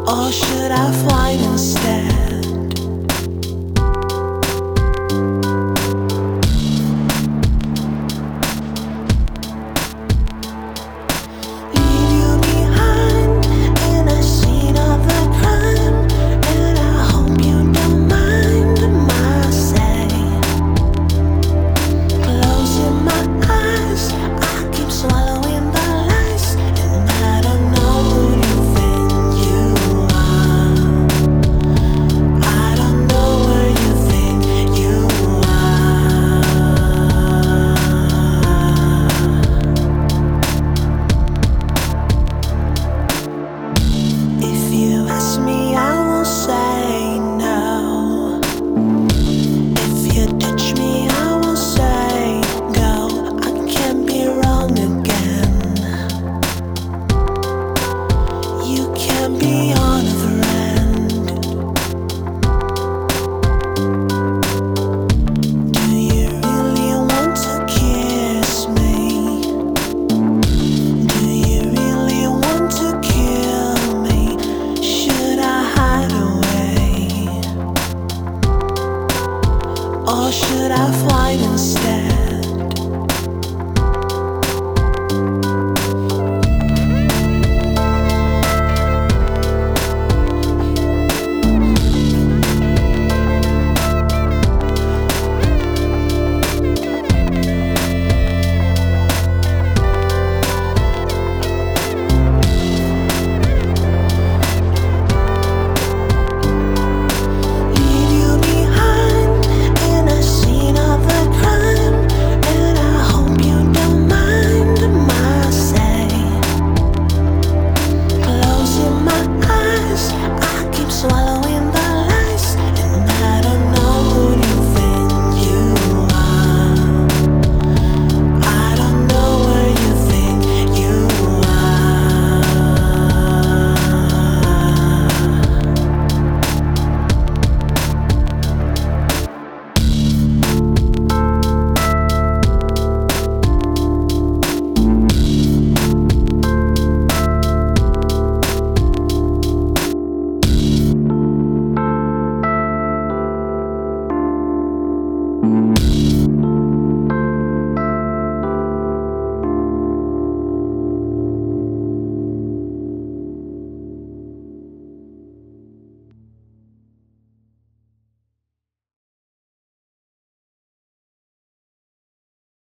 Or should I fly instead? Leave you behind in a scene of the crime, and I hope you don't mind my say. Closing my eyes, I keep swallowing the lies, and I don't know who you think you are. I don't know where you think you are. If you ask me, I won't say no. If you touch me, I won't say go. I can't be wrong again. You can't be